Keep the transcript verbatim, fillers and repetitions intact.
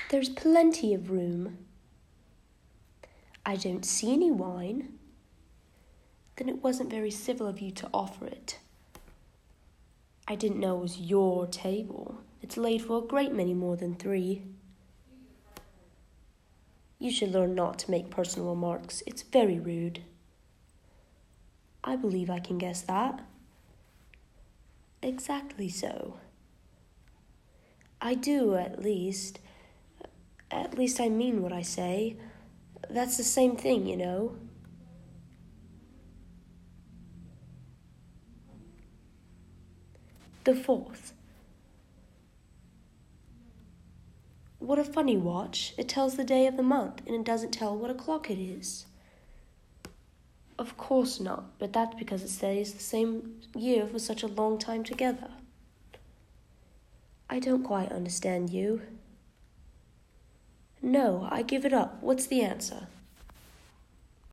There's plenty of room. I don't see any wine. Then it wasn't very civil of you to offer it. I didn't know it was your table. It's laid for a great many more than three. You should learn not to make personal remarks. It's very rude. I believe I can guess that. Exactly so. I do, at least. At least I mean what I say. That's the same thing, you know. The fourth. What a funny watch. It tells the day of the month, and it doesn't tell what o'clock it is. Of course not, but that's because it stays the same year for such a long time together. I don't quite understand you. No, I give it up. What's the answer?